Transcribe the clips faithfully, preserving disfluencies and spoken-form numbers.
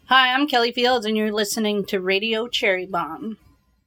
Hi, I'm Kelly Fields, and you're listening to Radio Cherry Bomb.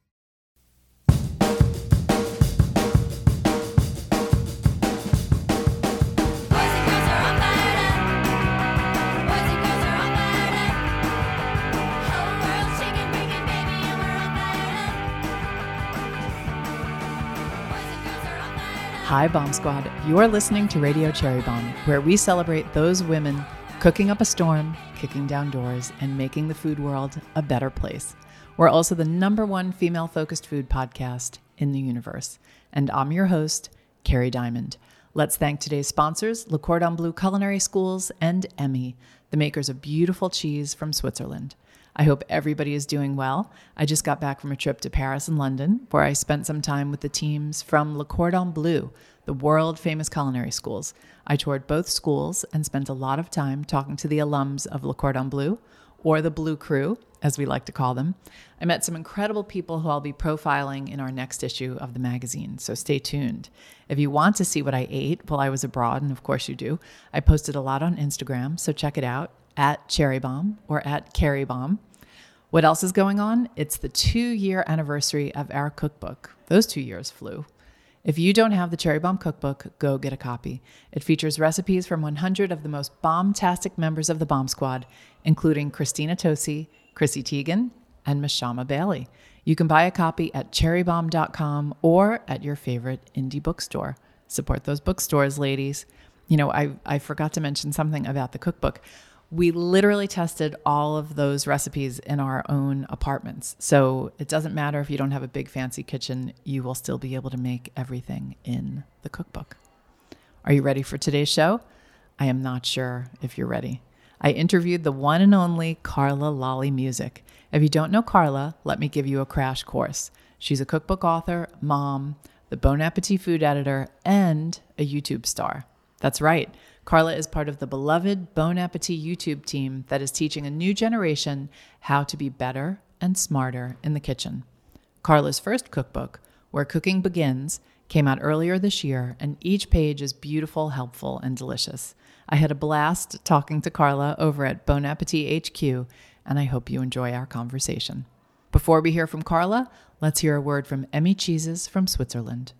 Hi, Bomb Squad. You're listening to Radio Cherry Bomb, where we celebrate those women cooking up a storm, kicking down doors, and making the food world a better place. We're also the number one female-focused food podcast in the universe. And I'm your host, Carrie Diamond. Let's thank today's sponsors, Le Cordon Bleu Culinary Schools and Emmy, the makers of beautiful cheese from Switzerland. I hope everybody is doing well. I just got back from a trip to Paris and London, where I spent some time with the teams from Le Cordon Bleu, the world-famous culinary schools. I toured both schools and spent a lot of time talking to the alums of Le Cordon Bleu, or the Blue Crew, as we like to call them. I met some incredible people who I'll be profiling in our next issue of the magazine, so stay tuned. If you want to see what I ate while I was abroad, and of course you do, I posted a lot on Instagram, so check it out, at Cherry Bomb or at Carrie Bomb. What else is going on? It's the two-year anniversary of our cookbook. Those two years flew. If you don't have the Cherry Bomb cookbook, go get a copy. It features recipes from one hundred of the most bomb-tastic members of the Bomb Squad, including Christina Tosi, Chrissy Teigen, and Mashama Bailey. You can buy a copy at cherry bomb dot com or at your favorite indie bookstore. Support those bookstores, ladies. You know, I, I forgot to mention something about the cookbook. We literally tested all of those recipes in our own apartments. So it doesn't matter if you don't have a big fancy kitchen, you will still be able to make everything in the cookbook. Are you ready for today's show? I am not sure if you're ready. I interviewed the one and only Carla Lalli Music. If you don't know Carla, let me give you a crash course. She's a cookbook author, mom, the Bon Appetit food editor, and a YouTube star. That's right. Carla is part of the beloved Bon Appetit YouTube team that is teaching a new generation how to be better and smarter in the kitchen. Carla's first cookbook, Where Cooking Begins, came out earlier this year, and each page is beautiful, helpful, and delicious. I had a blast talking to Carla over at Bon Appetit H Q, and I hope you enjoy our conversation. Before we hear from Carla, let's hear a word from Emmy Cheeses from Switzerland.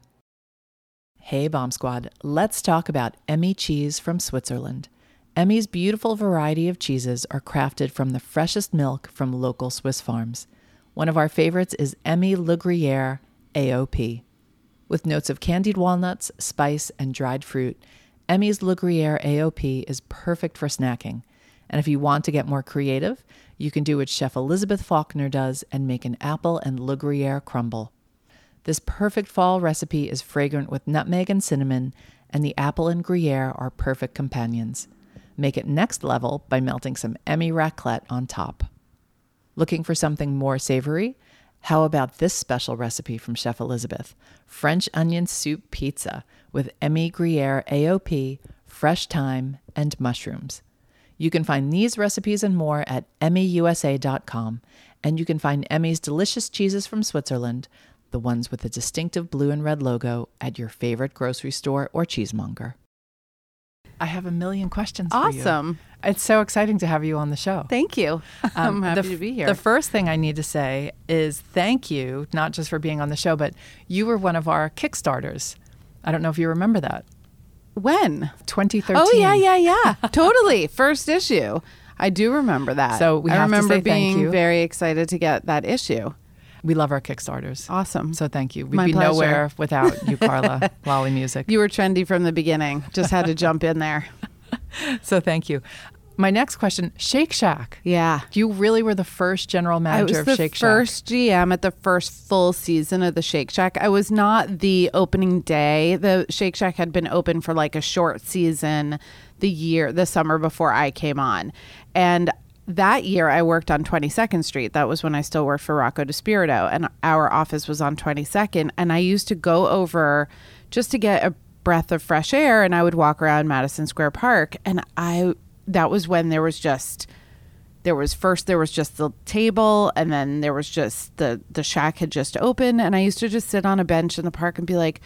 Hey, Bomb Squad, let's talk about Emmy Cheese from Switzerland. Emmy's beautiful variety of cheeses are crafted from the freshest milk from local Swiss farms. One of our favorites is Emmy Le Gruyere A O P. With notes of candied walnuts, spice, and dried fruit, Emmy's Le Gruyere A O P is perfect for snacking. And if you want to get more creative, you can do what Chef Elizabeth Faulkner does and make an apple and Le Gruyere crumble. This perfect fall recipe is fragrant with nutmeg and cinnamon, and the apple and Gruyere are perfect companions. Make it next level by melting some Emmy raclette on top. Looking for something more savory? How about this special recipe from Chef Elizabeth? French onion soup pizza with Emmy Gruyere A O P, fresh thyme, and mushrooms. You can find these recipes and more at emmy u s a dot com, and you can find Emmy's delicious cheeses from Switzerland, the ones with the distinctive blue and red logo, at your favorite grocery store or cheesemonger. I have a million questions for you. Awesome. It's so exciting to have you on the show. Thank you. I'm happy the, to be here. The first thing I need to say is thank you, not just for being on the show, but you were one of our Kickstarters. I don't know if you remember that. When? twenty thirteen. Oh, yeah, yeah, yeah. Totally. First issue. I do remember that. So we have I remember to say being thank you. very excited to get that issue. We love our Kickstarters. Awesome. So thank you. We'd My be pleasure. nowhere without you, Carla Lalli Music. You were trendy from the beginning. Just had to jump in there. So thank you. My next question, Shake Shack. Yeah. You really were the first general I manager was of the Shake Shack. first G M at the first full season of the Shake Shack. I was not the opening day. The Shake Shack had been open for like a short season the year, the summer before I came on. And that year I worked on twenty-second Street. That was when I still worked for Rocco DiSpirito, and our office was on twenty-second. And I used to go over just to get a breath of fresh air, and I would walk around Madison Square Park. And I, that was when there was just, there was first, there was just the table, and then there was just the, the Shack had just opened. And I used to just sit on a bench in the park and be like,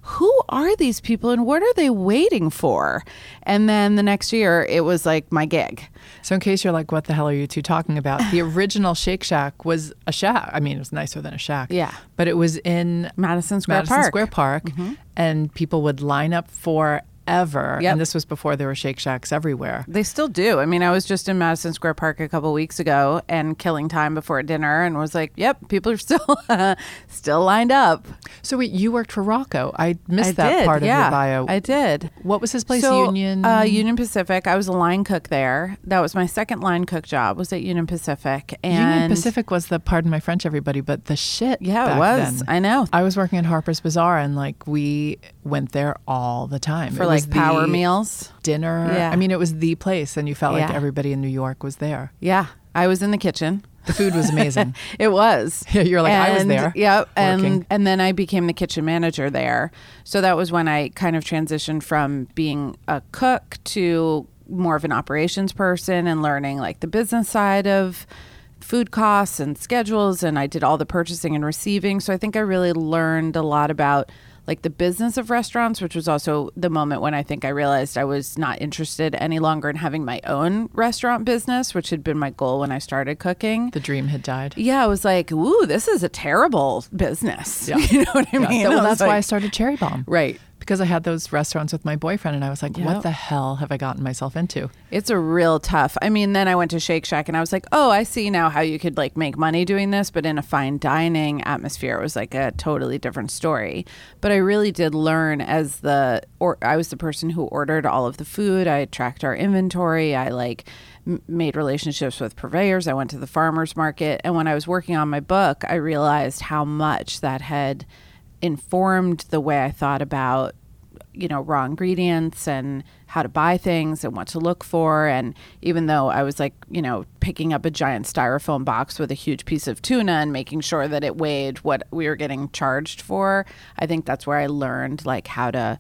who are these people and what are they waiting for? And then the next year, it was like my gig. So in case you're like, what the hell are you two talking about? The original Shake Shack was a shack. I mean, it was nicer than a shack. Yeah. But it was in Madison Square Madison Park. Square Park. Mm-hmm. And people would line up for ever. Yep. And this was before there were Shake Shacks everywhere. They still do. I mean, I was just in Madison Square Park a couple weeks ago and killing time before dinner and was like, yep, people are still still lined up. So wait, you worked for Rocco. I missed I that did, part of yeah, your bio. I did. What was his place? So, Union? Uh, Union Pacific. I was a line cook there. That was my second line cook job, was at Union Pacific. And Union Pacific was the, pardon my French, everybody, but the shit Yeah, back it was. then. I know. I was working at Harper's Bazaar and like we went there all the time. For It like was power the meals. Dinner. Yeah. I mean, it was the place and you felt like Yeah. everybody in New York was there. Yeah. I was in the kitchen. The food was amazing. It was. Yeah, you're like, and, I was there. Yep. working. And and then I became the kitchen manager there. So that was when I kind of transitioned from being a cook to more of an operations person and learning like the business side of food costs and schedules. And I did all the purchasing and receiving. So I think I really learned a lot about like the business of restaurants, which was also the moment when I think I realized I was not interested any longer in having my own restaurant business, which had been my goal when I started cooking. The dream had died. Yeah, I was like, ooh, this is a terrible business. Yeah. You know what I Yeah. mean? Well, I was that's why I like- started Cherry Bomb. Right. Because I had those restaurants with my boyfriend and I was like, Yep. what the hell have I gotten myself into? It's a real tough. I mean, then I went to Shake Shack and I was like, oh, I see now how you could like make money doing this, but in a fine dining atmosphere, it was like a totally different story. But I really did learn as the, or I was the person who ordered all of the food. I tracked our inventory. I like m- made relationships with purveyors. I went to the farmer's market. And when I was working on my book, I realized how much that had informed the way I thought about, you know, raw ingredients and how to buy things and what to look for. And even though I was like, you know, picking up a giant styrofoam box with a huge piece of tuna and making sure that it weighed what we were getting charged for, I think that's where I learned like how to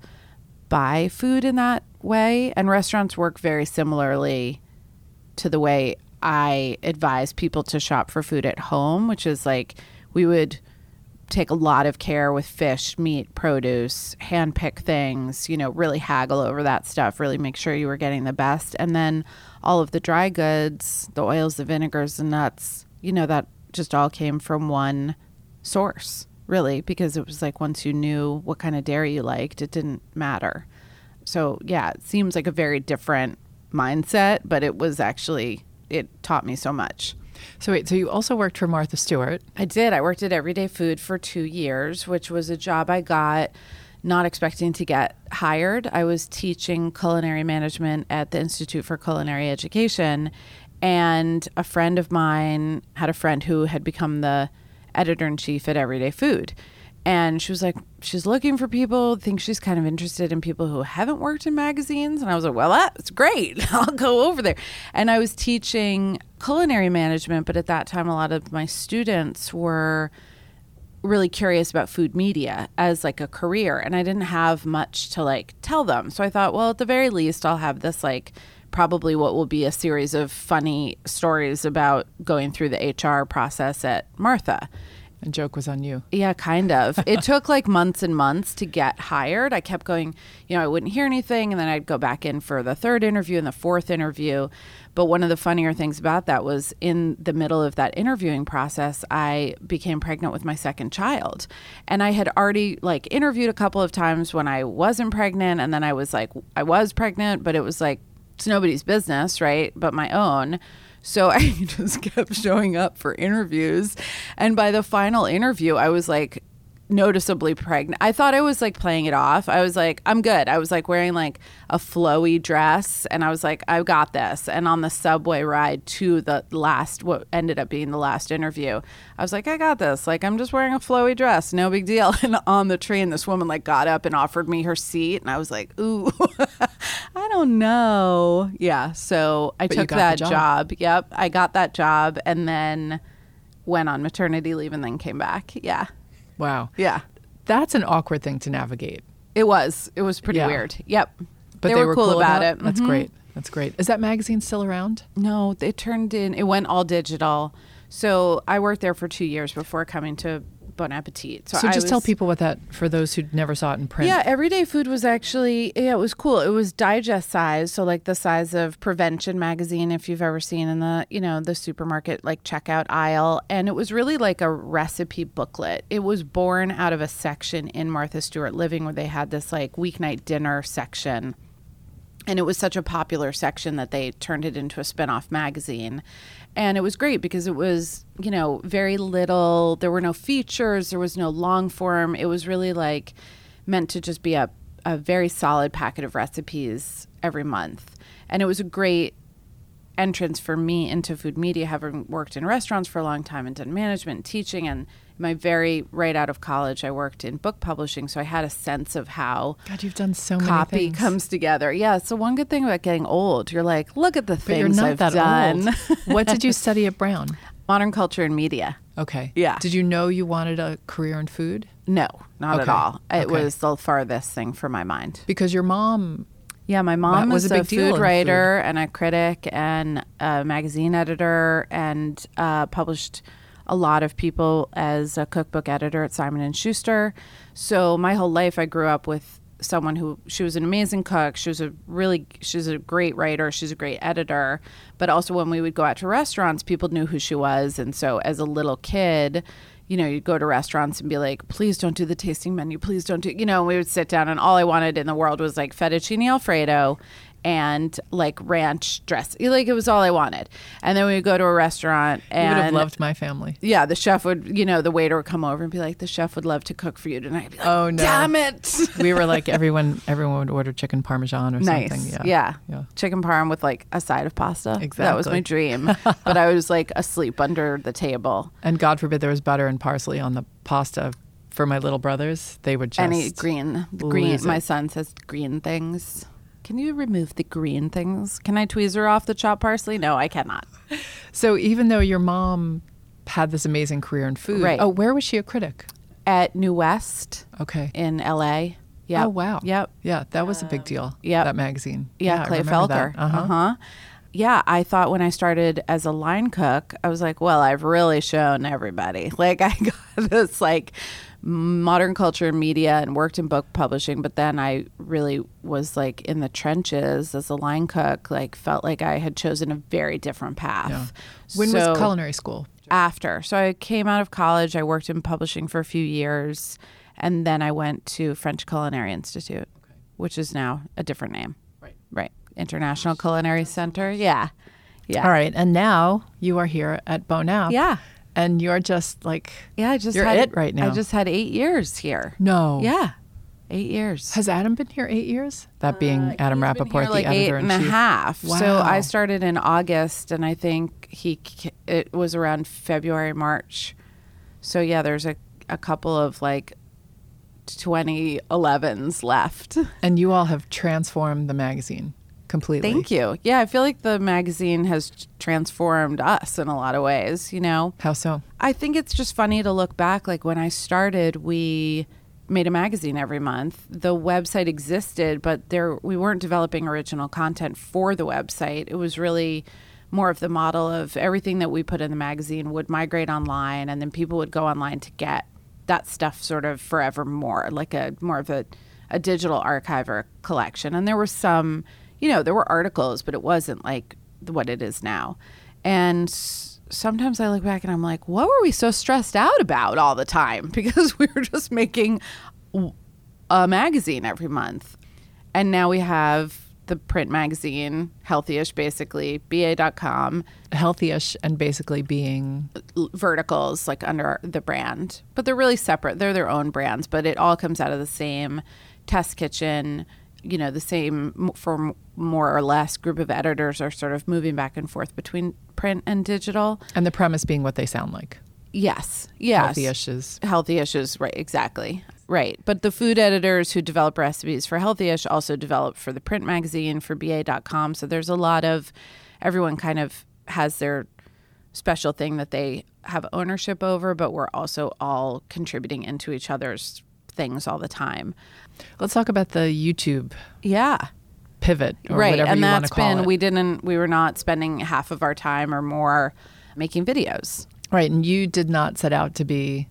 buy food in that way. And restaurants work very similarly to the way I advise people to shop for food at home, which is like we would take a lot of care with fish, meat, produce, hand pick things, you know, really haggle over that stuff, really make sure you were getting the best. And then all of the dry goods, the oils, the vinegars, the nuts, you know, that just all came from one source, really, because it was like once you knew what kind of dairy you liked, it didn't matter. So yeah, it seems like a very different mindset, but it was actually, it taught me so much. So wait, so you also worked for Martha Stewart. I did. I worked at Everyday Food for two years, which was a job I got not expecting to get hired. I was teaching culinary management at the Institute for Culinary Education, and a friend of mine had a friend who had become the editor-in-chief at Everyday Food. And she was like, she's looking for people, thinks she's kind of interested in people who haven't worked in magazines. And I was like, well, that's great. I'll go over there. And I was teaching culinary management, but at that time, a lot of my students were really curious about food media as like a career. And I didn't have much to like tell them. So I thought, well, at the very least, I'll have this like probably what will be a series of funny stories about going through the H R process at Martha. And joke was on you. Yeah, kind of. It took like months and months to get hired. I kept going, you know, I wouldn't hear anything. And then I'd go back in for the third interview and the fourth interview. But one of the funnier things about that was in the middle of that interviewing process, I became pregnant with my second child. And I had already like interviewed a couple of times when I wasn't pregnant. And then I was like, I was pregnant, but it was like, it's nobody's business, right? But my own. So I just kept showing up for interviews. And by the final interview, I was like noticeably pregnant. I thought I was like playing it off. I was like, I'm good. I was like wearing like a flowy dress. And I was like, I got this. And on the subway ride to the last, what ended up being the last interview, I was like, I got this. Like, I'm just wearing a flowy dress. No big deal. And on the train, this woman like got up and offered me her seat. And I was like, ooh, I don't know. Yeah. So I But you took got the that job. job. Yep. I got that job and then went on maternity leave and then came back. Yeah. Wow. Yeah. That's an awkward thing to navigate. It was. It was pretty Yeah. weird. Yep. But they, were, cool, about, it. That's Mhm. great. That's great. Is that magazine still around? No, it turned in, it went all digital. So I worked there for two years before coming to Bon Appetit. So, so I just was, tell people what that, for those who never saw it in print. Yeah, Everyday Food was actually, yeah, it was cool. It was digest size, so like the size of Prevention magazine, if you've ever seen in the, you know, the supermarket, like checkout aisle. And it was really like a recipe booklet. It was born out of a section in Martha Stewart Living where they had this like weeknight dinner section. And it was such a popular section that they turned it into a spin-off magazine. And it was great because it was, you know, very little. There were no features. There was no long form. It was really like meant to just be a, a very solid packet of recipes every month. And it was a great entrance for me into food media, having worked in restaurants for a long time and done management and teaching. And my very right out of college, I worked in book publishing. So I had a sense of how God, you've done so many copy things. comes together. Yeah. So one good thing about getting old, you're like, look at the But things you're not I've that done. old. What did you study at Brown? Modern culture and media. Okay. Yeah. Did you know you wanted a career in food? No, not Okay. at all. It Okay. was the farthest thing from my mind. Because your mom... Yeah, my mom was is a a, big deal food in writer and a critic and a magazine editor and uh, published a lot of people as a cookbook editor at Simon and Schuster. So my whole life I grew up with someone who, she was an amazing cook. She was a really, she's a great writer. She's a great editor. But also when we would go out to restaurants, people knew who she was. And so as a little kid, you know, you'd go to restaurants and be like, please don't do the tasting menu. Please don't do, you know, we would sit down and all I wanted in the world was like fettuccine Alfredo and like ranch dress. Like it was all I wanted. And then we would go to a restaurant and You would have loved my family. yeah, the chef would, you know, the waiter would come over and be like, the chef would love to cook for you tonight. I'd be like, Oh, no. damn it. We were like, everyone everyone would order chicken parmesan or Nice. something. Yeah. Yeah. Yeah. Chicken parm with like a side of pasta. That was Exactly. my dream. But I was like asleep under the table. And God forbid there was butter and parsley on the pasta for my little brothers. They would just... Any green, the green. lose My it. son says green things. Can you remove the green things? Can I tweezer off the chopped parsley? No, I cannot. So even though your mom had this amazing career in food... Right. Oh, where was she a critic? At New West Okay. in L A. Yep. Oh, wow. Yep. Yeah, that was a big deal. yep. That magazine. Yeah, I Clay remember Felker. that. Uh-huh. Uh-huh. Yeah, I thought when I started as a line cook, I was like, well, I've really shown everybody. Like I got this like modern culture and media and worked in book publishing, but then I really was like in the trenches as a line cook, like felt like I had chosen a very different path. Yeah. When So- was culinary school? After. So I came out of college, I worked in publishing for a few years, and then I went to French Culinary Institute, which is now a different name. Right. Right. International Culinary Center. Yeah. Yeah. All right. And now you are here at Bon App. Yeah. And you're just like... Yeah, I just You're had it right now. I just had eight years here. No. Yeah. Eight years. Has Adam been here eight years? That being Adam Uh, He's been Rappaport, here like the eight editor and a in chief. half. So Wow. I started in August, and I think he it was around February, March. So yeah, there's a a couple of like twenty elevens left. And you all have transformed the magazine completely. Thank you. Yeah, I feel like the magazine has transformed us in a lot of ways. You know, How so? I think it's just funny to look back. Like when I started, we made a magazine every month. The website existed, but there we weren't developing original content for the website. It was really more of the model of everything that we put in the magazine would migrate online, and then people would go online to get that stuff sort of forevermore, like a more of a, a digital archive or a collection. And there were some, you know, there were articles, but it wasn't like what it is now. And sometimes I look back and I'm like, what were we so stressed out about all the time? Because we were just making a magazine every month. And now we have the print magazine, Healthyish, basically, B A dot com. Healthyish and basically being... Verticals, like under the brand. But they're really separate. They're their own brands, but it all comes out of the same test kitchen. You know, the same, for more or less, group of editors are sort of moving back and forth between print and digital. And the premise being what they sound like. Yes. Yes. Healthyish is... Healthyish is, right, exactly. Right. But the food editors who develop recipes for Healthyish also develop for the print magazine, for B A dot com. So there's a lot of, everyone kind of has their special thing that they have ownership over, but we're also all contributing into each other's things all the time. Let's talk about the YouTube Yeah. pivot or Right. whatever And you want that's to call been, it. we didn't, we were not spending half of our time or more making videos. Right. And you did not set out to be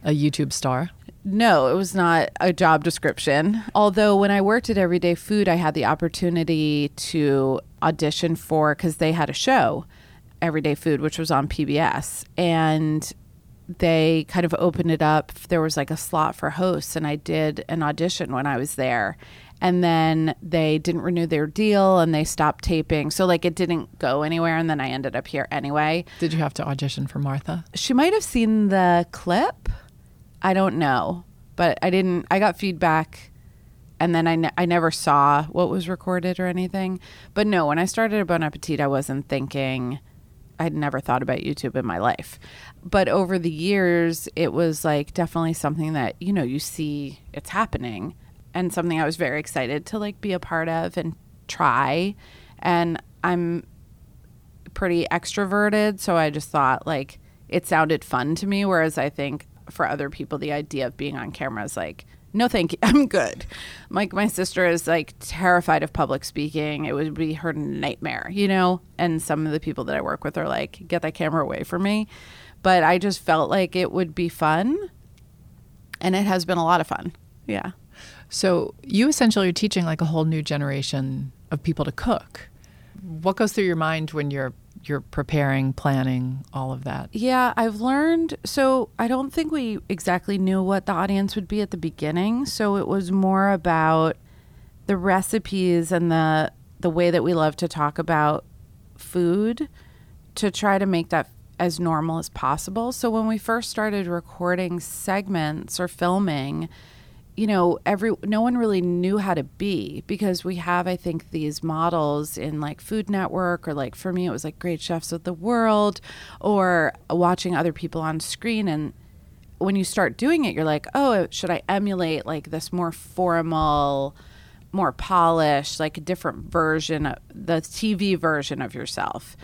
a YouTube star. No, it was not a job description. Although when I worked at Everyday Food, I had the opportunity to audition for, because they had a show, Everyday Food, which was on P B S. And they kind of opened it up. There was like a slot for hosts, and I did an audition when I was there. And then they didn't renew their deal and they stopped taping. So like it didn't go anywhere. And then I ended up here anyway. Did you have to audition for Martha? She might have seen the clip. I don't know, but I didn't, I got feedback and then I, ne- I never saw what was recorded or anything. But no, when I started at Bon Appetit, I wasn't thinking, I'd never thought about YouTube in my life. But over the years, it was like definitely something that, you know, you see it's happening and something I was very excited to like be a part of and try. And I'm pretty extroverted. So I just thought like it sounded fun to me. Whereas I think for other people, the idea of being on camera is like, no, thank you. I'm good. Like my sister is like terrified of public speaking. It would be her nightmare, you know? And some of the people that I work with are like, get that camera away from me. But I just felt like it would be fun. And it has been a lot of fun. Yeah. So you essentially are teaching like a whole new generation of people to cook. What goes through your mind when you're you're preparing, planning, all of that? Yeah, I've learned. So I don't think we exactly knew what the audience would be at the beginning. So it was more about the recipes and the the way that we love to talk about food to try to make that as normal as possible. So when we first started recording segments or filming, you know, every no one really knew how to be, because we have, I think, these models in like Food Network, or like for me, it was like Great Chefs of the World, or watching other people on screen. And when you start doing it, you're like, oh, should I emulate like this more formal, more polished, like a different version of the T V version of yourself?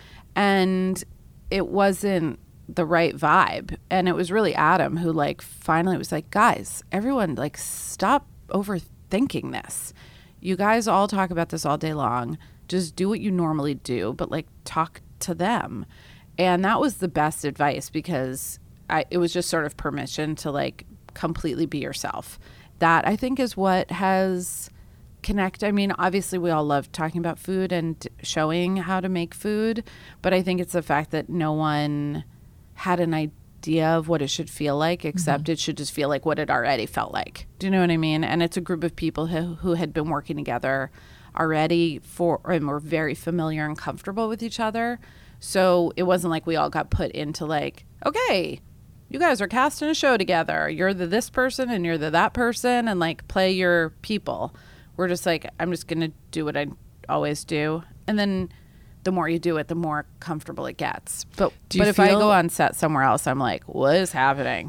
And it wasn't the right vibe. And it was really Adam who like finally was like, guys, everyone like stop overthinking this. You guys all talk about this all day long. Just do what you normally do, but like talk to them. And that was the best advice, because I, it was just sort of permission to like completely be yourself. That I think is what has connect. I mean, obviously we all love talking about food and showing how to make food, but I think it's the fact that no one had an idea of what it should feel like, except mm-hmm. it should just feel like what it already felt like. Do you know what I mean? And it's a group of people who, who had been working together already for, and were very familiar and comfortable with each other. So it wasn't like we all got put into like, okay, you guys are casting a show together. You're the this person and you're the that person, and like play your people. We're just like, I'm just going to do what I always do. And then the more you do it, the more comfortable it gets. But but if feel, I go on set somewhere else, I'm like, what is happening?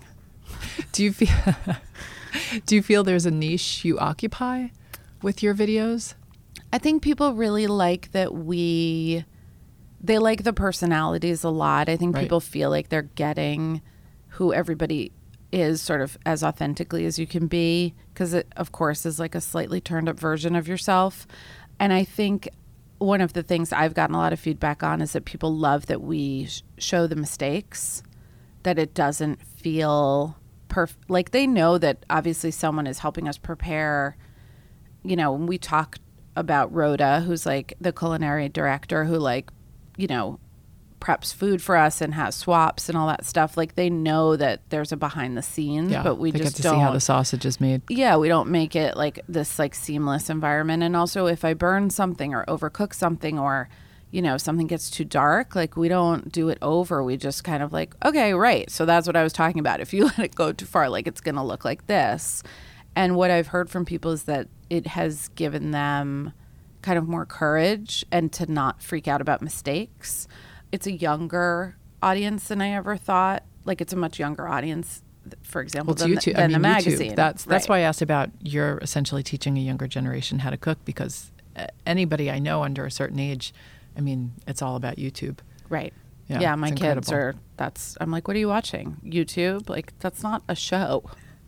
Do you feel do you feel there's a niche you occupy with your videos? I think people really like that we, they like the personalities a lot. I think right. people feel like they're getting who everybody is sort of as authentically as you can be, because it, of course, is like a slightly turned up version of yourself. And I think one of the things I've gotten a lot of feedback on is that people love that we sh- show the mistakes, that it doesn't feel perfect. Like they know that obviously someone is helping us prepare. You know, when we talk about Rhoda, who's like the culinary director who like, you know, preps food for us and has swaps and all that stuff, like they know that there's a behind the scenes, yeah, but we they just get to don't see how the sausage is made. Yeah, we don't make it like this like seamless environment. And also if I burn something or overcook something, or you know, something gets too dark, like we don't do it over. We just kind of like, okay, right. So that's what I was talking about. If you let it go too far, like it's going to look like this. And what I've heard from people is that it has given them kind of more courage and to not freak out about mistakes. It's a younger audience than I ever thought. Like it's a much younger audience, for example, well, than, YouTube, than I mean, the magazine. YouTube. That's that's right. why I asked about you're essentially teaching a younger generation how to cook, because anybody I know under a certain age, I mean, it's all about YouTube. Right. Yeah, yeah my incredible. kids are, that's, I'm like, what are you watching? YouTube? Like, that's not a show.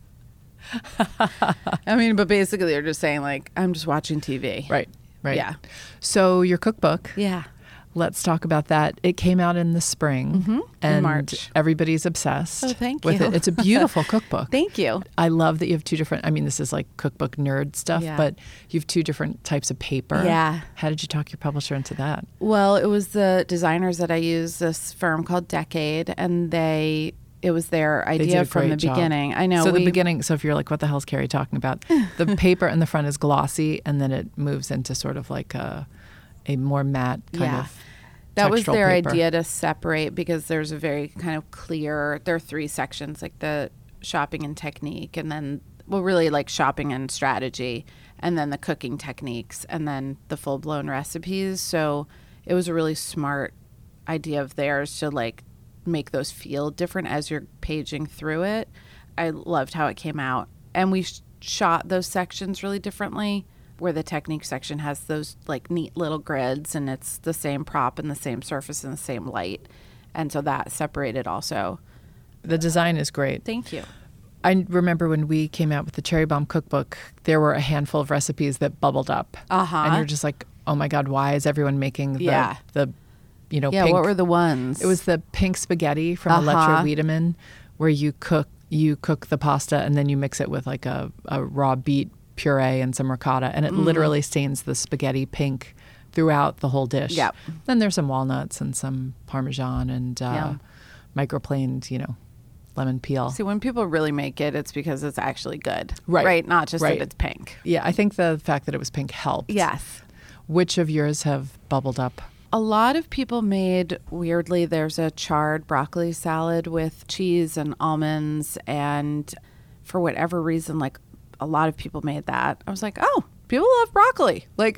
I mean, but basically they're just saying like, I'm just watching T V. Right. Right. Yeah. So your cookbook. Yeah. let's talk about that. It came out in the spring, mm-hmm. and in March. Everybody's obsessed. Oh, thank with you. It. It's a beautiful cookbook. Thank you. I love that you have two different, I mean, this is like cookbook nerd stuff, Yeah. but you have two different types of paper. Yeah. How did you talk your publisher into that? Well, it was the designers that I use, this firm called Decade, and they... It was their They did idea a from the great job. beginning. I know. So we, the beginning, so if you're like, what the hell is Carrie talking about? The paper in the front is glossy, and then it moves into sort of like a, a more matte kind Yeah. of That was textural their paper. idea to separate, because there's a very kind of clear, there are three sections, like the shopping and technique, and then, well, really like shopping and strategy, and then the cooking techniques, and then the full-blown recipes. So it was a really smart idea of theirs to like make those feel different as you're paging through it. I loved how it came out. And we sh- shot those sections really differently, where the technique section has those like neat little grids, and it's the same prop and the same surface and the same light. And so that separated also. The design is great. Thank you. I remember when we came out with the Cherry Bomb cookbook, there were a handful of recipes that bubbled up. Uh-huh. And you're just like, oh my God, why is everyone making the, Yeah. the you know, Yeah, pink? what were the ones? It was the pink spaghetti from Uh-huh. Electra Wiedemann, where you cook you cook the pasta and then you mix it with like a, a raw beet puree and some ricotta, and it Mm. literally stains the spaghetti pink throughout the whole dish. Yep. Then there's some walnuts and some Parmesan and uh, Yum. microplaned, you know, lemon peel. See, when people really make it, it's because it's actually good. Right. Right. Not just Right. that it's pink. Yeah, I think the fact that it was pink helped. Yes. Which of yours have bubbled up? A lot of people made, weirdly, there's a charred broccoli salad with cheese and almonds. And for whatever reason, like a lot of people made that. I was like, oh, people love broccoli. Like,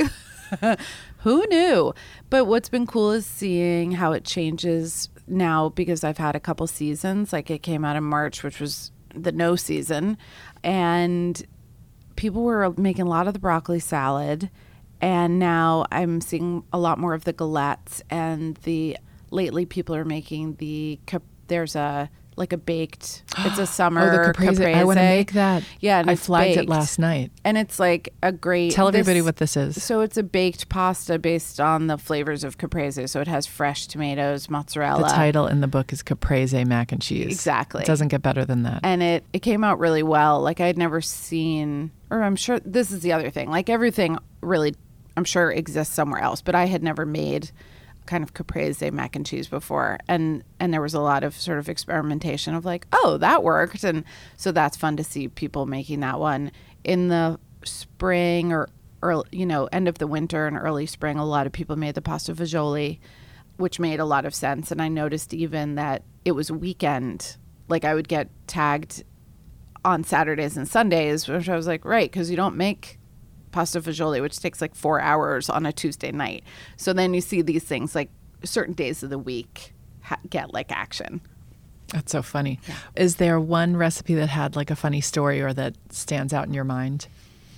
who knew? But what's been cool is seeing how it changes now, because I've had a couple seasons. Like it came out in March, which was the no season. And people were making a lot of the broccoli salad. And now I'm seeing a lot more of the galettes, and the lately people are making the cap- there's a like a baked it's a summer Oh, the caprese. I want to make that. Yeah, and I it's flagged baked. it last night. And it's like a great Tell everybody this- what this is. So it's a baked pasta based on the flavors of caprese. So it has fresh tomatoes, mozzarella. The title in the book is Caprese Mac and Cheese. Exactly. It doesn't get better than that. And it, it came out really well. Like I had never seen, or I'm sure this is the other thing. Like everything really, I'm sure exists somewhere else, but I had never made kind of caprese mac and cheese before. And, and there was a lot of sort of experimentation of like, oh, that worked. And so that's fun to see people making that one in the spring or early, you know, end of the winter and early spring. A lot of people made the pasta fagioli, which made a lot of sense. And I noticed even that it was a weekend. Like I would get tagged on Saturdays and Sundays, which I was like, right, because you don't make pasta fagioli, which takes like four hours on a Tuesday night. So then you see these things like certain days of the week ha- get like action. That's so funny. Yeah. Is there one recipe that had like a funny story or that stands out in your mind?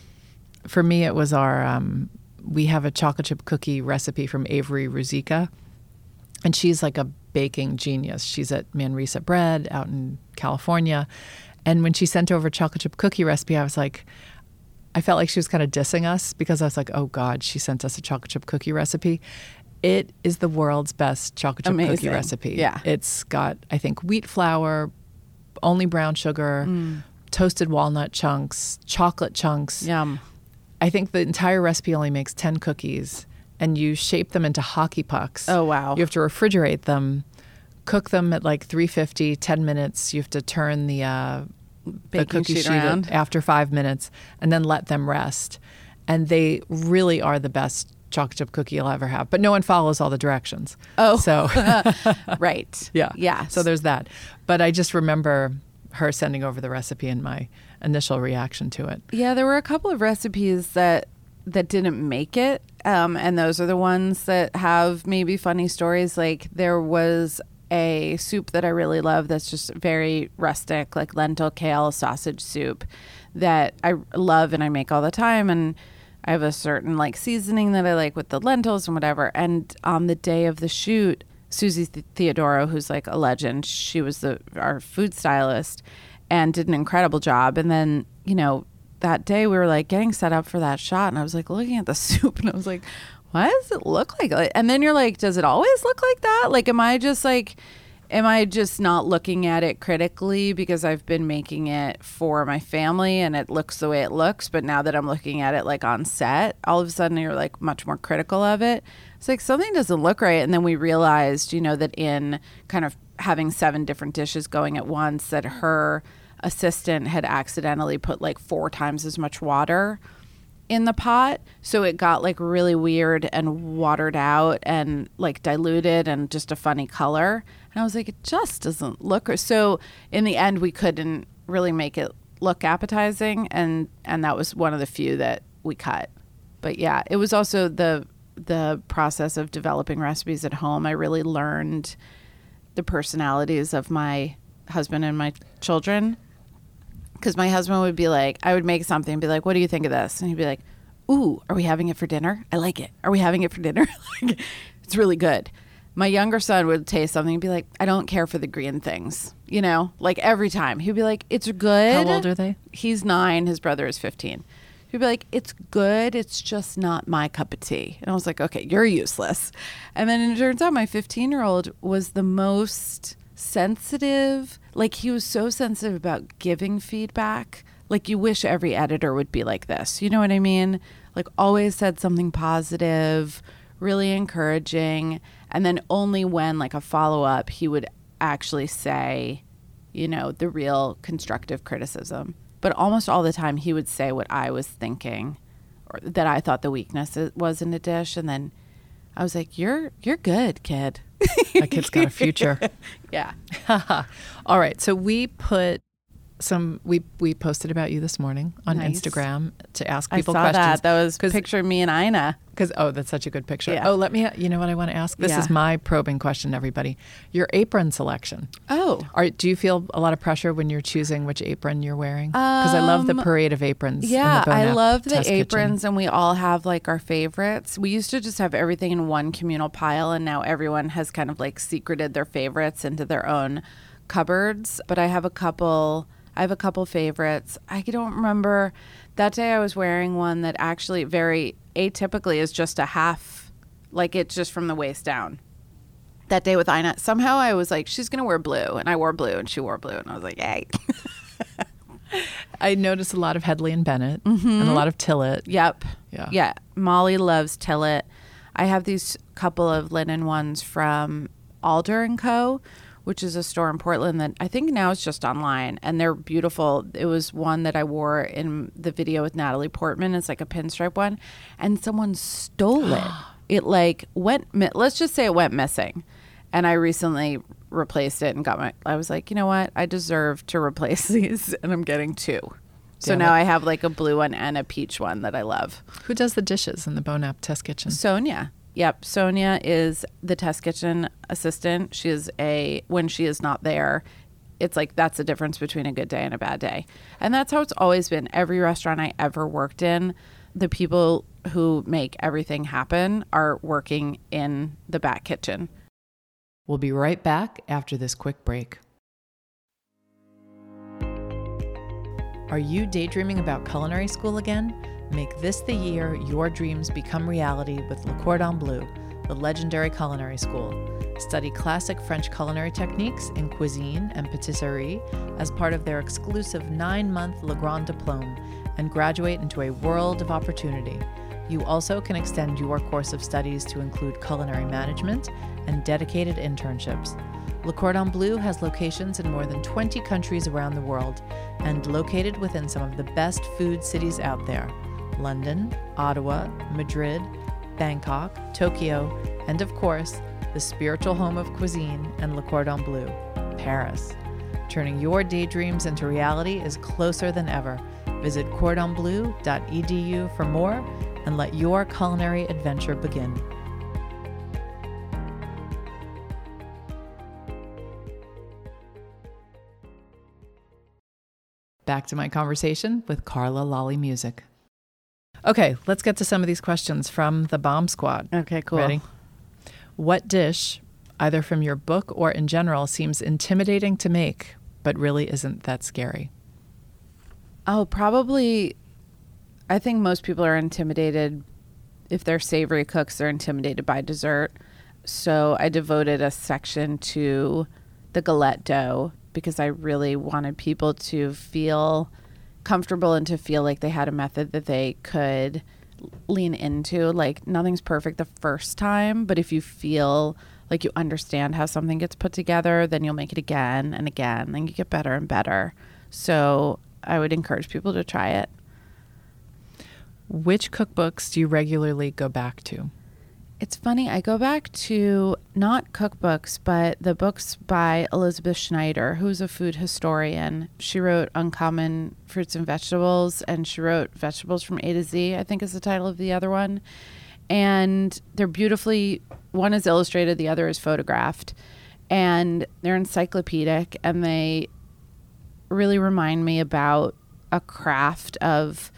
For me, it was our, um, we have a chocolate chip cookie recipe from Avery Ruzicka. And she's like a baking genius. She's at Manresa Bread out in California. And when she sent over a chocolate chip cookie recipe, I was like, I felt like she was kind of dissing us, because I was like, oh God, she sent us a chocolate chip cookie recipe. It is the world's best chocolate chip Amazing. cookie recipe. Yeah. It's got, I think, wheat flour, only brown sugar, Mm. toasted walnut chunks, chocolate chunks. Yum. I think the entire recipe only makes ten cookies, and you shape them into hockey pucks. Oh, wow. You have to refrigerate them, cook them at like three fifty, ten minutes. You have to turn the uh, the Baking cookie sheet sheet around. at- after five minutes, and then let them rest. And they really are the best chocolate chip cookie you'll ever have. But no one follows all the directions. Oh. So Right. yeah. Yeah. So there's that. But I just remember her sending over the recipe and my initial reaction to it. Yeah, there were a couple of recipes that that didn't make it, um, and those are the ones that have maybe funny stories. Like there was a soup that I really love that's just very rustic, like lentil kale sausage soup that I love and I make all the time. And I have a certain like seasoning that I like with the lentils and whatever. And on the day of the shoot, Susie Th- Theodoro, who's like a legend, she was the our food stylist and did an incredible job. And then, you know, that day we were like getting set up for that shot, and I was like looking at the soup and I was like, why does it look like it? And then you're like, does it always look like that? Like, am I just like, am I just not looking at it critically because I've been making it for my family and it looks the way it looks? But now that I'm looking at it like on set, all of a sudden you're like much more critical of it. It's like something doesn't look right. And then we realized, you know, that in kind of having seven different dishes going at once, that her assistant had accidentally put like four times as much water in the pot, so it got like really weird and watered out and like diluted and just a funny color. And I was like, it just doesn't look. So in the end, we couldn't really make it look appetizing, and and that was one of the few that we cut. But yeah, it was also the the process of developing recipes at home. I really learned the personalities of my husband and my children. Because my husband would be like, I would make something and be like, what do you think of this? And he'd be like, ooh, are we having it for dinner? I like it. Are we having it for dinner? Like, it's really good. My younger son would taste something and be like, I don't care for the green things. You know, like every time. He'd be like, it's good. How old are they? He's nine. His brother is fifteen. He'd be like, it's good. It's just not my cup of tea. And I was like, okay, you're useless. And then it turns out my fifteen-year-old was the most sensitive. Like, he was so sensitive about giving feedback. Like, you wish every editor would be like this. You know what I mean? Like, always said something positive, really encouraging. And then only when, like, a follow-up, he would actually say, you know, the real constructive criticism. But almost all the time, he would say what I was thinking, or that I thought the weakness was in a dish. And then I was like, you're you're good, kid. That kid's got a future. Yeah. All right. So we put some, we we posted about you this morning on Nice. Instagram to ask people I saw questions. that. That was picture me and Ina. Because, oh, that's such a good picture. Yeah. Oh, let me, you know what I want to ask? This Yeah. is my probing question, everybody. Your apron selection. Oh. Are, do you feel a lot of pressure when you're choosing which apron you're wearing? Because I love the Um, parade of aprons. in Yeah, the I Bonap love the test kitchen. aprons, and we all have like our favorites. We used to just have everything in one communal pile, and now everyone has kind of like secreted their favorites into their own cupboards. But I have a couple. I have a couple favorites. I don't remember. That day I was wearing one that actually very atypically is just a half, like it's just from the waist down. That day with Ina, somehow I was like, she's going to wear blue. And I wore blue and she wore blue. And I was like, yay. I noticed a lot of Hedley and Bennett Mm-hmm. and a lot of Tillet. Yep. Yeah. Yeah. Molly loves Tillet. I have these couple of linen ones from Alder and Co., which is a store in Portland that I think now is just online, and they're beautiful. It was one that I wore in the video with Natalie Portman. It's like a pinstripe one, and someone stole it. It like went, mi- let's just say it went missing. And I recently replaced it and got my, I was like, you know what? I deserve to replace these, and I'm getting two. So Damn now it. I have like a blue one and a peach one that I love. Who does the dishes in the Bonap test kitchen? Sonia. Yep. Sonia is the test kitchen assistant. She is a, when she is not there, it's like that's the difference between a good day and a bad day. And that's how it's always been. Every restaurant I ever worked in, the people who make everything happen are working in the back kitchen. We'll be right back after this quick break. Are you daydreaming about culinary school again? Make this the year your dreams become reality with Le Cordon Bleu, the legendary culinary school. Study classic French culinary techniques in cuisine and patisserie as part of their exclusive nine-month Le Grand Diplôme and graduate into a world of opportunity. You also can extend your course of studies to include culinary management and dedicated internships. Le Cordon Bleu has locations in more than twenty countries around the world and located within some of the best food cities out there: London, Ottawa, Madrid, Bangkok, Tokyo, and of course, the spiritual home of cuisine and Le Cordon Bleu, Paris. Turning your daydreams into reality is closer than ever. Visit cordon bleu dot e d u for more and let your culinary adventure begin. Back to my conversation with Carla Lolly Music. Okay, let's get to some of these questions from the Bomb Squad. Okay, cool. Ready? What dish, either from your book or in general, seems intimidating to make, but really isn't that scary? Oh, probably, I think most people are intimidated if they're savory cooks, they're intimidated by dessert. So I devoted a section to the galette dough because I really wanted people to feel comfortable and to feel like they had a method that they could lean into. Like, nothing's perfect the first time, but if you feel like you understand how something gets put together, then you'll make it again and again, and you get better and better. So I would encourage people to try it. Which cookbooks do you regularly go back to? It's funny, I go back to not cookbooks, but the books by Elizabeth Schneider, who's a food historian. She wrote Uncommon Fruits and Vegetables, and she wrote Vegetables from A to Z, I think is the title of the other one. And they're beautifully, one is illustrated, the other is photographed. And they're encyclopedic, and they really remind me about a craft of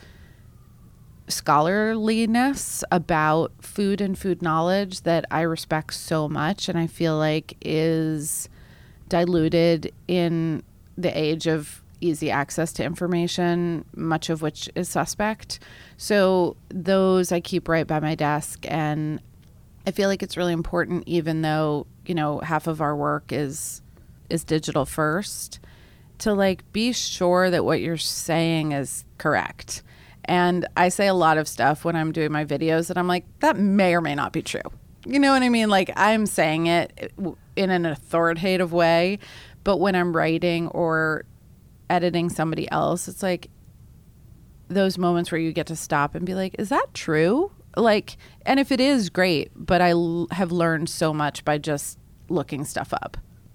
scholarliness about food and food knowledge that I respect so much, and I feel like is diluted in the age of easy access to information, much of which is suspect. So those I keep right by my desk, and I feel like it's really important, even though, you know, half of our work is is digital first, to like be sure that what you're saying is correct. And I say a lot of stuff when I'm doing my videos that I'm like, that may or may not be true. You know what I mean? Like, I'm saying it in an authoritative way, but when I'm writing or editing somebody else, it's like those moments where you get to stop and be like, is that true? Like, and if it is, great, but I l- have learned so much by just looking stuff up.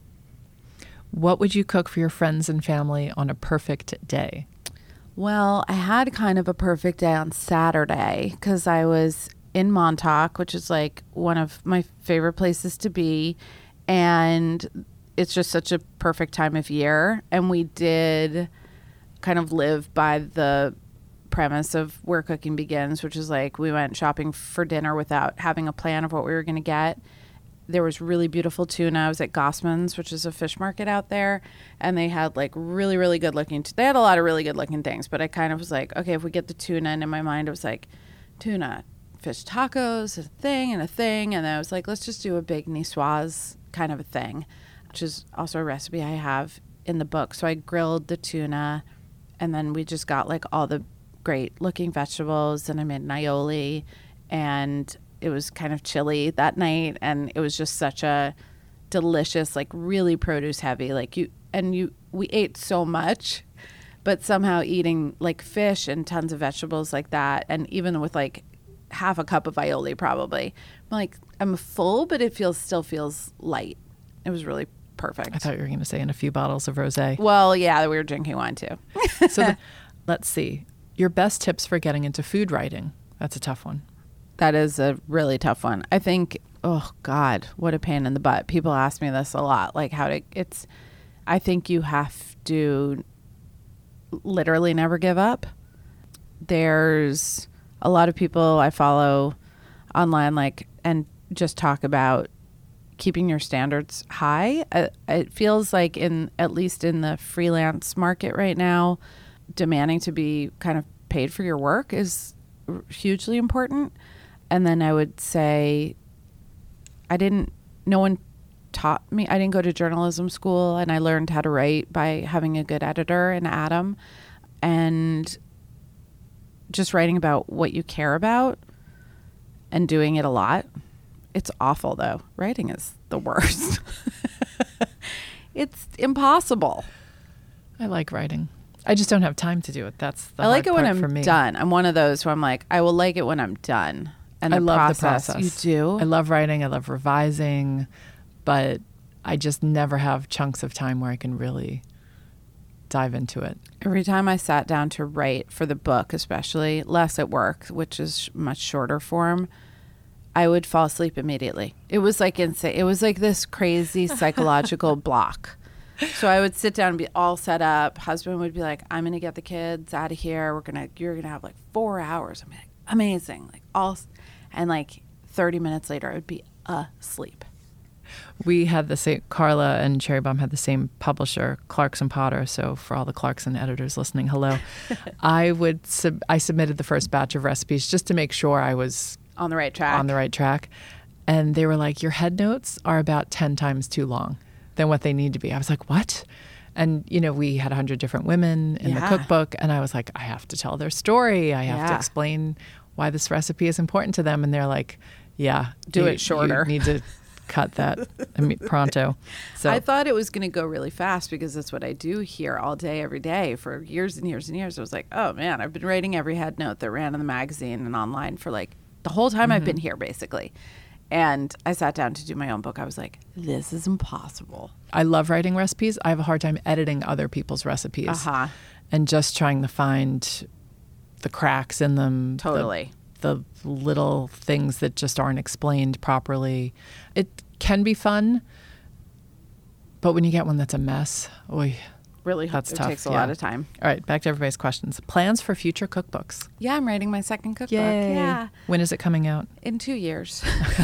What would you cook for your friends and family on a perfect day? Well, I had kind of a perfect day on Saturday because I was in Montauk, which is like one of my favorite places to be. And it's just such a perfect time of year. And we did kind of live by the premise of where cooking begins, which is like we went shopping for dinner without having a plan of what we were going to get. There was really beautiful tuna. I was at Gossman's, which is a fish market out there, and they had like really, really good looking. T- they had a lot of really good looking things, but I kind of was like, okay, if we get the tuna, and in my mind it was like, tuna, fish tacos, a thing and a thing, and then I was like, let's just do a big niçoise kind of a thing, which is also a recipe I have in the book. So I grilled the tuna, and then we just got like all the great looking vegetables, and I made an aioli, and it was kind of chilly that night, and it was just such a delicious, like really produce heavy, like you, and you, we ate so much, but somehow eating like fish and tons of vegetables like that, and even with like half a cup of aioli probably, I'm like, I'm full, but it feels still feels light. It was really perfect. I thought you were going to say in a few bottles of rosé. Well, yeah, we were drinking wine too. So the, let's see. Your best tips for getting into food writing. That's a tough one. That is a really tough one. I think, oh God, what a pain in the butt. People ask me this a lot, like how to, it's, I think you have to literally never give up. There's a lot of people I follow online, like, and just talk about keeping your standards high. Uh, it feels like in, at least in the freelance market right now, demanding to be kind of paid for your work is hugely important. And then I would say, I didn't, no one taught me, I didn't go to journalism school, and I learned how to write by having a good editor in Adam, and just writing about what you care about and doing it a lot. It's awful though. Writing is the worst. It's impossible. I like writing. I just don't have time to do it. That's the I like hard it when part I'm for me. done. I'm one of those who I'm like, I will like it when I'm done. And the I love process, the process. You do? I love writing. I love revising, but I just never have chunks of time where I can really dive into it. Every time I sat down to write for the book, especially less at work, which is much shorter form, I would fall asleep immediately. It was like insane. It was like this crazy psychological block. So I would sit down and be all set up. Husband would be like, I'm going to get the kids out of here. We're going to, you're going to have like four hours. I'm like, amazing. Like all, and like thirty minutes later, I would be asleep. We had the same, Carla and Cherry Bomb had the same publisher, Clarkson Potter. So for all the Clarkson editors listening, hello. I would, sub, I submitted the first batch of recipes just to make sure I was on the right track. on the right track. And they were like, your head notes are about ten times too long than what they need to be. I was like, what? And, you know, we had one hundred different women in Yeah. the cookbook. And I was like, I have to tell their story. I have to Yeah. explain why this recipe is important to them. And they're like, yeah. Do you- it shorter. You need to cut that I mean, pronto. So I thought it was going to go really fast because that's what I do here all day, every day for years and years and years. I was like, oh man, I've been writing every head note that ran in the magazine and online for like the whole time I've been here, basically. And I sat down to do my own book. I was like, this is impossible. I love writing recipes. I have a hard time editing other people's recipes. Uh-huh. And just trying to find the cracks in them. the- Totally. The, little things that just aren't explained properly. It can be fun, but when you get one that's a mess, oy. Really, That's it tough, takes a yeah. lot of time. All right, back to everybody's questions. Plans for future cookbooks. Yeah, I'm writing my second cookbook. Yay. Yeah. When is it coming out? In two years.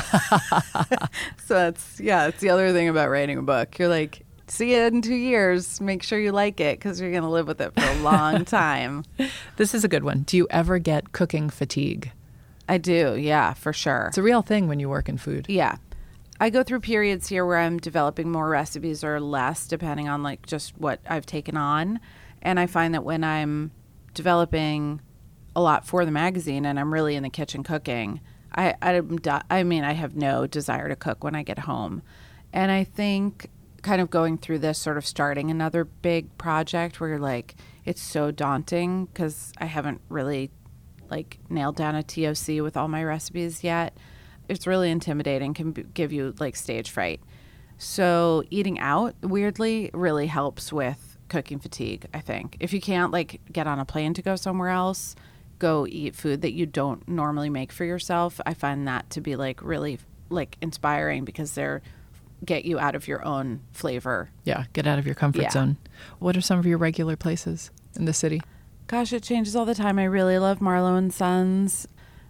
So that's, yeah, it's the other thing about writing a book. You're like, see it in two years. Make sure you like it because you're going to live with it for a long time. This is a good one. Do you ever get cooking fatigue? I do. Yeah, for sure. It's a real thing when you work in food. Yeah. I go through periods here where I'm developing more recipes or less, depending on like just what I've taken on. And I find that when I'm developing a lot for the magazine and I'm really in the kitchen cooking, I, I'm do- I mean, I have no desire to cook when I get home. And I think kind of going through this, sort of starting another big project where you're like, it's so daunting because I haven't really like nailed down a T O C with all my recipes yet. It's really intimidating, can b- give you like stage fright. So eating out, weirdly, really helps with cooking fatigue, I think. If you can't like get on a plane to go somewhere else, go eat food that you don't normally make for yourself. I find that to be like really like inspiring because they're get you out of your own flavor. Yeah, get out of your comfort Yeah. zone. What are some of your regular places in the city? Gosh, it changes all the time. I really love Marlowe and Sons.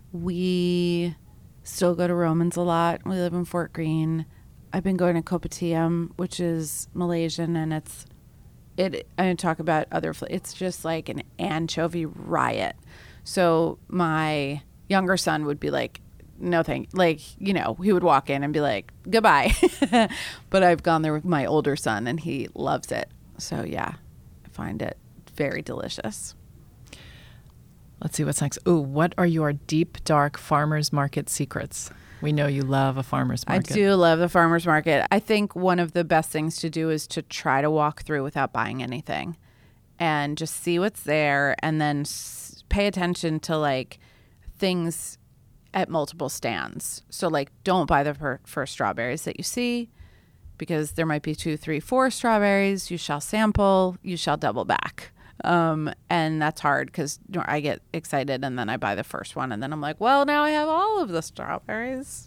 We still go to Roman's a lot. We live in Fort Greene. I've been going to Kopitiam, which is Malaysian, and it's it. I talk about other. fl- It's just like an anchovy riot. So my younger son would be like, "No thank," like you know, he would walk in and be like, "Goodbye." But I've gone there with my older son, and he loves it. So yeah, I find it very delicious. Let's see what's next. Ooh, what are your deep, dark farmers market secrets? We know you love a farmers market. I do love the farmer's market. I think one of the best things to do is to try to walk through without buying anything and just see what's there and then s- pay attention to like things at multiple stands. So like don't buy the fir- first strawberries that you see because there might be two, three, four strawberries. You shall sample, you shall double back. Um, and that's hard because I get excited and then I buy the first one and then I'm like, well, now I have all of the strawberries.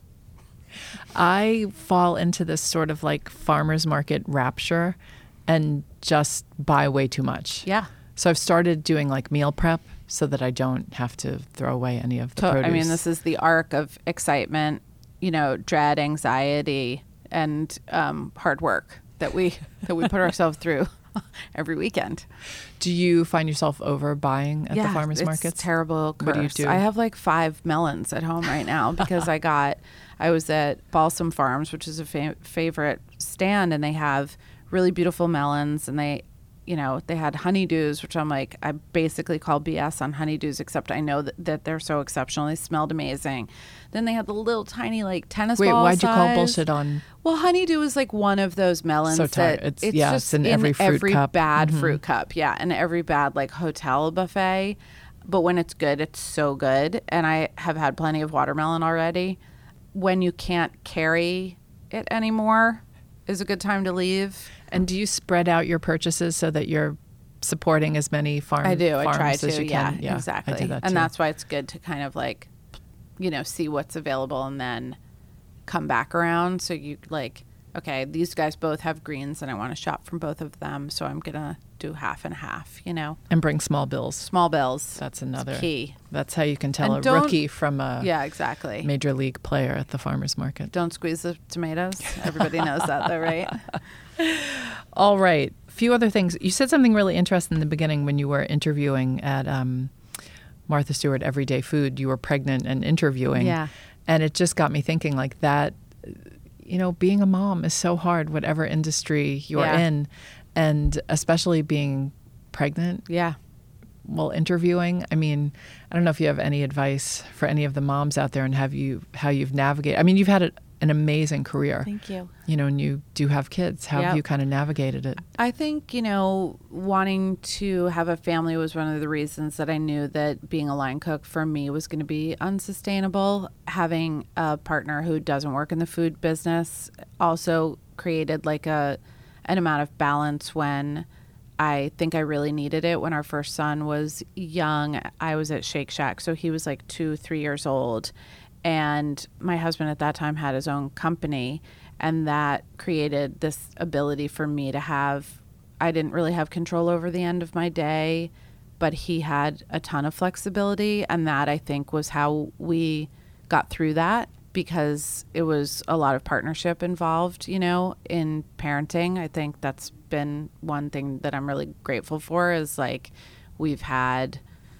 I fall into this sort of like farmers market rapture and just buy way too much. Yeah. So I've started doing like meal prep so that I don't have to throw away any of the To- produce. I mean, this is the arc of excitement, you know, dread, anxiety, and um, hard work that we that we put ourselves through every weekend. Do you find yourself overbuying at yeah, the farmers it's markets? terrible curse. What do you do? I have like five melons at home right now because I got, I was at Balsam Farms, which is a fa- favorite stand, and they have really beautiful melons, and they, you know, they had honeydews, which I'm like, I basically call B S on honeydews, except I know that, that they're so exceptional. They smelled amazing. Then they had the little tiny like tennis Wait, ball why'd you call size. bullshit on? Well, honeydew is like one of those melons So tight. that It's- yeah, just it's in every fruit cup. bad Mhm. fruit cup. Yeah, and every bad like hotel buffet. But when it's good, it's so good. And I have had plenty of watermelon already. When you can't carry it anymore is a good time to leave. And do you spread out your purchases so that you're supporting as many farm I do. I farms try as to. you Yeah, can? Yeah, exactly. I do that and too. that's why it's good to kind of like, you know, see what's available and then come back around. So you like, okay, these guys both have greens and I want to shop from both of them. So I'm going to do half and half, you know, and bring small bills. small bills. That's another It's key. That's how you can tell And a don't- rookie from a Yeah, exactly. major league player at the farmers market. Don't squeeze the tomatoes. Everybody knows that though, right? All right. A few other things. You said something really interesting in the beginning when you were interviewing at um, Martha Stewart Everyday Food, you were pregnant and interviewing. Yeah. And it just got me thinking like that, you know, being a mom is so hard, whatever industry you're Yeah. in. And especially being pregnant. Yeah. Well, interviewing, I mean, I don't know if you have any advice for any of the moms out there and have you, how you've navigated. I mean, you've had a, an amazing career. Thank you. You know, and you do have kids. How have Yep. you kind of navigated it? I think, you know, wanting to have a family was one of the reasons that I knew that being a line cook for me was going to be unsustainable. Having a partner who doesn't work in the food business also created like a an amount of balance when I think I really needed it. When our first son was young, I was at Shake Shack, so he was like two, three years old. And my husband at that time had his own company, and that created this ability for me to have, I didn't really have control over the end of my day, but he had a ton of flexibility. And that, I think, was how we got through that, because it was a lot of partnership involved, you know, in parenting. I think that's been one thing that I'm really grateful for, is like we've had,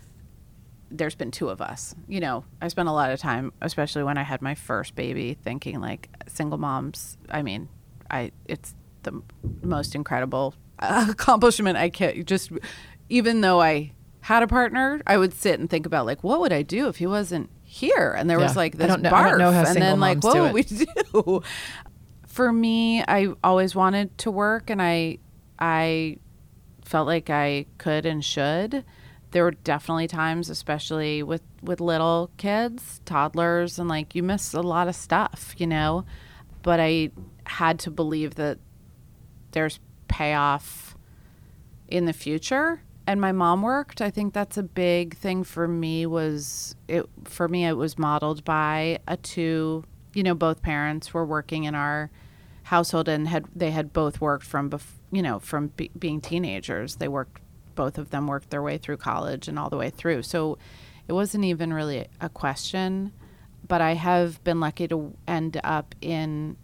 there's been two of us. You know, I spent a lot of time, especially when I had my first baby, thinking like single moms. I mean, I it's the most incredible accomplishment I can just, even though I had a partner, I would sit and think about like, what would I do if he wasn't here? And there Yeah. was like I this don't know- barf, I don't know how and single then like, moms what do would it. we do? For me, I always wanted to work, and I I felt like I could and should. There were definitely times, especially with, with little kids, toddlers, and like you miss a lot of stuff, you know? But I had to believe that there's payoff in the future. And my mom worked. I think that's a big thing for me was, it for me, it was modeled by a two, you know, both parents were working in our household, and had they had both worked from, bef- you know, from be- being teenagers. They worked Both of them worked their way through college and all the way through. So it wasn't even really a question. But I have been lucky to end up in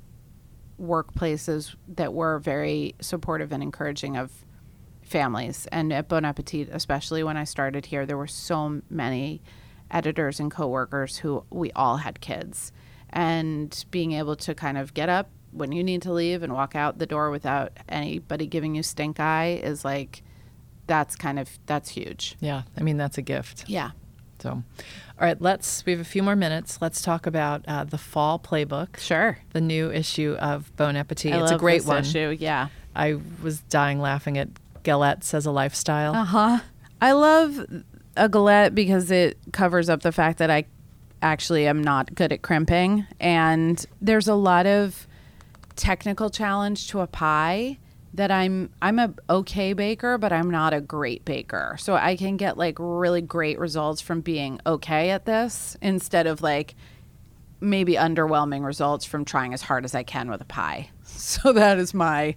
workplaces that were very supportive and encouraging of families. And at Bon Appetit, especially when I started here, there were so many editors and coworkers who we all had kids. And being able to kind of get up when you need to leave and walk out the door without anybody giving you stink eye is like, that's kind of, that's huge. Yeah. I mean, that's a gift. Yeah. So, all right, let's, we have a few more minutes. Let's talk about uh, the Fall Playbook. Sure. The new issue of Bon Appetit. I It's love a great this one. issue. Yeah. I was dying laughing at Galette Says a Lifestyle. Uh-huh. I love a galette because it covers up the fact that I actually am not good at crimping. And there's a lot of technical challenge to a pie that I'm I'm a okay baker, but I'm not a great baker. So I can get like really great results from being okay at this instead of like maybe underwhelming results from trying as hard as I can with a pie. So that is my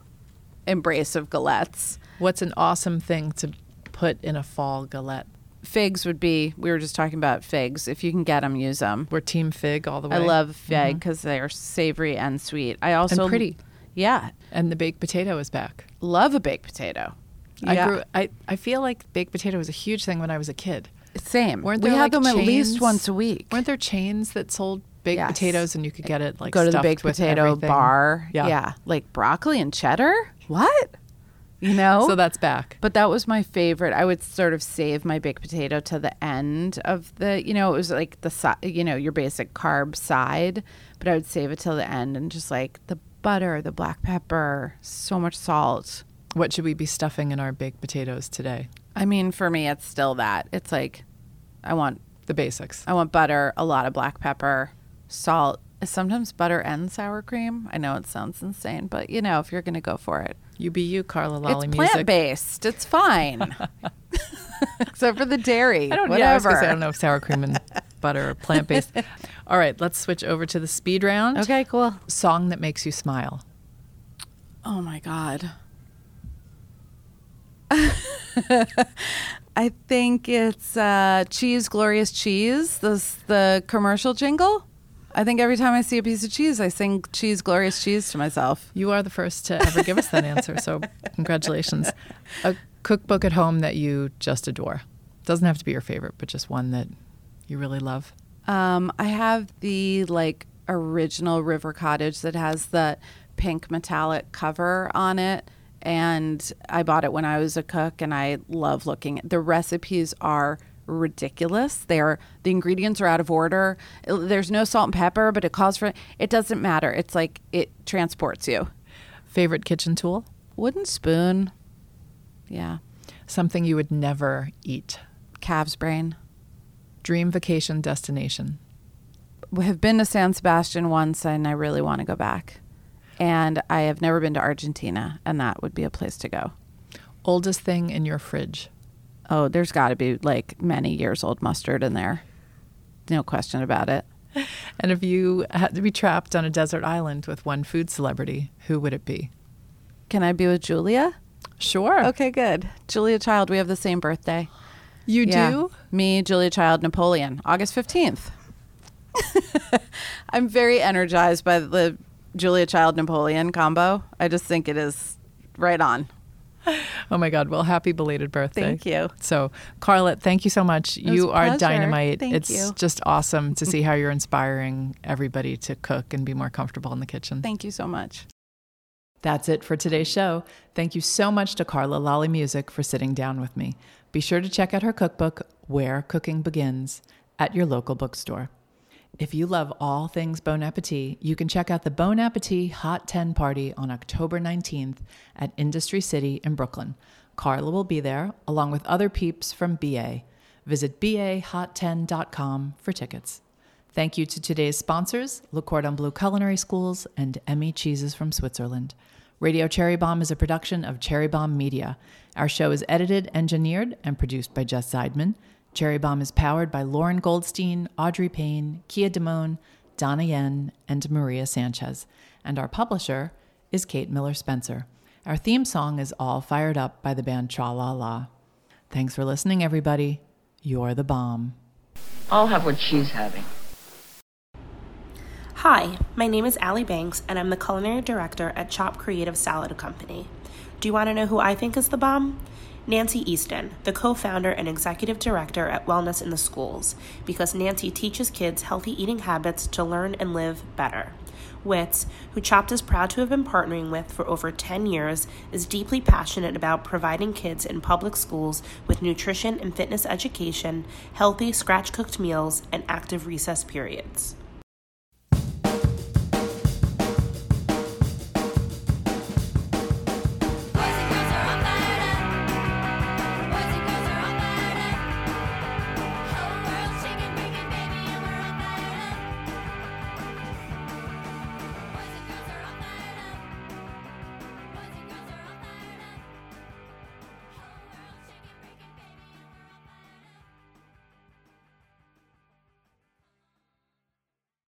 embrace of galettes. What's an awesome thing to put in a fall galette? Figs would be, we were just talking about figs. If you can get them, use them. We're team fig all the way. I love fig because they are savory and sweet. I also And pretty. Yeah. And the baked potato is back. Love a baked potato. I Yeah. grew. I, I feel like baked potato was a huge thing when I was a kid. Same. Weren't we there, had like, them at least chains? once a week. Weren't there chains that sold baked Yes. potatoes and you could get it like Go to the stuffed baked with potato everything? bar. Yeah. Yeah. Like broccoli and cheddar? What? You know? So that's back. But that was my favorite. I would sort of save my baked potato to the end of the, you know, it was like the, si- you know, your basic carb side, but I would save it till the end and just like the butter, the black pepper, so much salt. What should we be stuffing in our baked potatoes today? I mean, for me, it's still that. It's like, I want, The basics. I want butter, a lot of black pepper, salt, sometimes butter and sour cream. I know it sounds insane, but you know, if you're going to go for it. You be you, Carla Lolly It's Music. plant-based. It's fine. Except for the dairy. I don't, Whatever. yeah, I was gonna say, I don't know if sour cream and butter are plant-based. All right, let's switch over to the speed round. Okay, cool. Song that makes you smile. Oh my God. I think it's uh, Cheese, Glorious Cheese, this, the commercial jingle. I think every time I see a piece of cheese, I sing Cheese, Glorious Cheese to myself. You are the first to ever give us that answer, so congratulations. A cookbook at home that you just adore. Doesn't have to be your favorite, but just one that you really love. Um, I have the like original River Cottage that has the pink metallic cover on it. And I bought it when I was a cook, and I love looking at the recipes are ridiculous. They are, the ingredients are out of order. It, there's no salt and pepper, but it calls for, it doesn't matter. It's like it transports you. Favorite kitchen tool? Wooden spoon. Yeah. Something you would never eat? Calf's brain. Dream vacation destination? We have been to San Sebastian once, and I really want to go back. And I have never been to Argentina, and that would be a place to go. Oldest thing in your fridge? Oh, there's got to be like many years old mustard in there. No question about it. And if you had to be trapped on a desert island with one food celebrity, who would it be? Can I be with Julia? Sure. Okay, good. Julia Child, we have the same birthday. You Yeah. do? Me, Julia Child, Napoleon, August fifteenth. I'm very energized by the Julia Child Napoleon combo. I just think it is right on. Oh my God. Well, happy belated birthday. Thank you. So, Carla, thank you so much. was You a are pleasure. dynamite. Thank it's you. just awesome to see how you're inspiring everybody to cook and be more comfortable in the kitchen. Thank you so much. That's it for today's show. Thank you so much to Carla Lolly Music for sitting down with me. Be sure to check out her cookbook, Where Cooking Begins, at your local bookstore. If you love all things Bon Appetit, you can check out the Bon Appetit Hot ten Party on October nineteenth at Industry City in Brooklyn. Carla will be there, along with other peeps from B A. Visit b a hot ten dot com for tickets. Thank you to today's sponsors, Le Cordon Bleu Culinary Schools and Emmy Cheeses from Switzerland. Radio Cherry Bomb is a production of Cherry Bomb Media. Our show is edited, engineered, and produced by Jess Seidman. Cherry Bomb is powered by Lauren Goldstein, Audrey Payne, Kia Damone, Donna Yen, and Maria Sanchez. And our publisher is Kate Miller-Spencer. Our theme song is All Fired Up by the band Tra La La. Thanks for listening, everybody. You're the bomb. I'll have what she's having. Hi, my name is Allie Banks, and I'm the culinary director at Chop Creative Salad Company. Do you want to know who I think is the bomb? Nancy Easton, the co-founder and executive director at Wellness in the Schools, because Nancy teaches kids healthy eating habits to learn and live better. Wits, who Chopped is proud to have been partnering with for over ten years, is deeply passionate about providing kids in public schools with nutrition and fitness education, healthy scratch-cooked meals, and active recess periods.